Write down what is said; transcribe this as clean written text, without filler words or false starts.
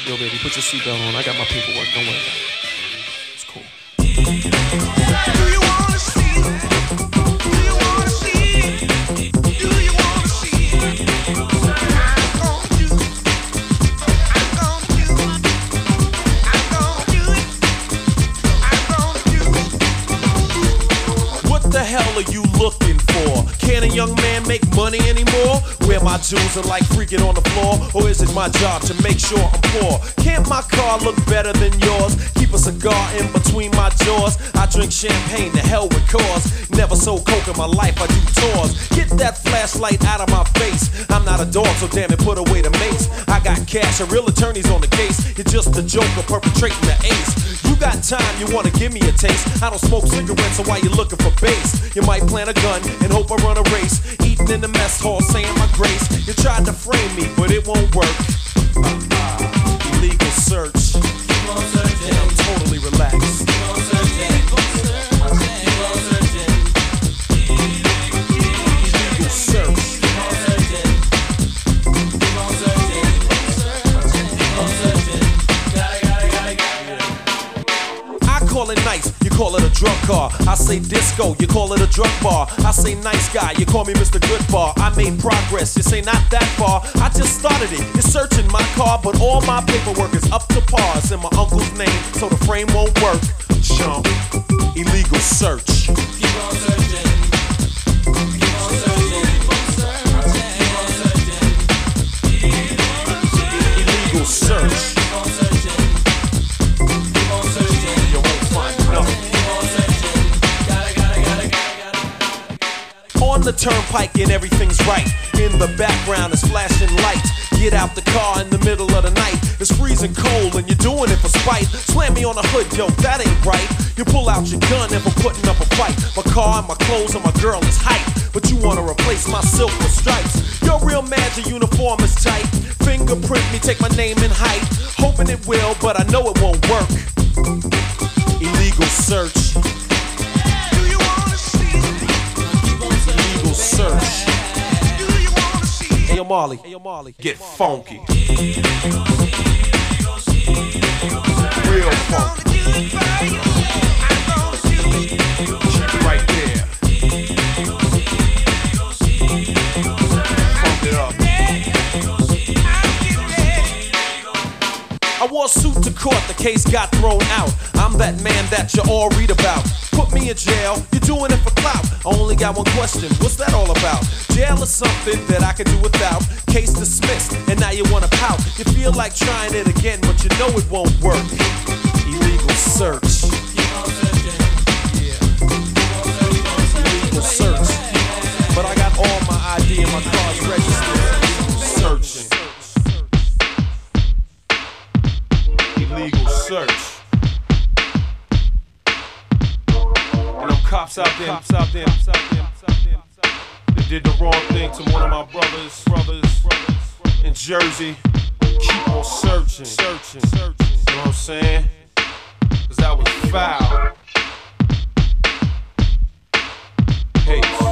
Yo, baby, put your seatbelt on. I got my paperwork. Don't worry about it. It's cool. Do you wanna see? Do you wanna see? Do you wanna see? I'm gonna do it. I'm gonna do it. I'm gonna do it. I'm gonna do it. What the hell are you looking for? Can a young man make money anymore? Wear my jewels and like freaking on the floor? Or is it my job to make sure I'm poor? Can't my car look better than yours? Keep a cigar in between my jaws. I drink champagne, to hell with cause. Never sold coke in my life, I do tours. Get that flashlight out of my face. I'm not a dog, so damn it, put away the mace. I got cash and real attorneys on the case. You're just a joker perpetrating the ace. You got time, you wanna give me a taste. I don't smoke cigarettes, so why you looking for bass? You might plant a gun and hope I run a race. Eating in the mess hall, saying my grace. You tried to frame me, but it won't work. Illegal search. Keep on searching. And I'm totally relaxed. Keep on searching. Keep on searching. Keep on searching. Illegal search. Keep on searching. Keep on searching. Keep on searching. Got it. I call it nice, you call it a drug car. I say disco, you call it a drug bar. I say nice guy, you call me Mr. Goodbar. I made progress, you say not that far. I just started it, you're searching my car, but all my paperwork is up to par. It's in my uncle's name, so the frame won't work. Chump, illegal search. Keep on searching. Keep on searching. Keep on searching. Illegal search. On the turnpike and everything's right. In the background is flashing lights. Get out the car in the middle of the night. It's freezing cold and you're doing it for spite. Slam me on the hood, yo, that ain't right. You pull out your gun if I'm putting up a fight. My car and my clothes and my girl is hype. But you wanna replace my silk with stripes. You're real mad your uniform is tight. Fingerprint me, take my name and height. Hoping it will, but I know it won't work. Illegal search. Search. Hey yo Marley, get funky. Real funky. Keep it right there. Funk it up. I wore a suit to court, the case got thrown out. I'm that man that you all read about. Put me in jail, you're doing it for clout. I only got one question, what's that all about? Jail is something that I can do without. Case dismissed, and now you wanna pout. You feel like trying it again, but you know it won't work. Illegal search. Yeah. Illegal search. But I got all my ID and my car's registered. Searching. Illegal search. And them cops out there, they did the wrong thing to one of my brothers in Jersey. Keep on searching. You know what I'm saying? 'Cause that was foul. Peace.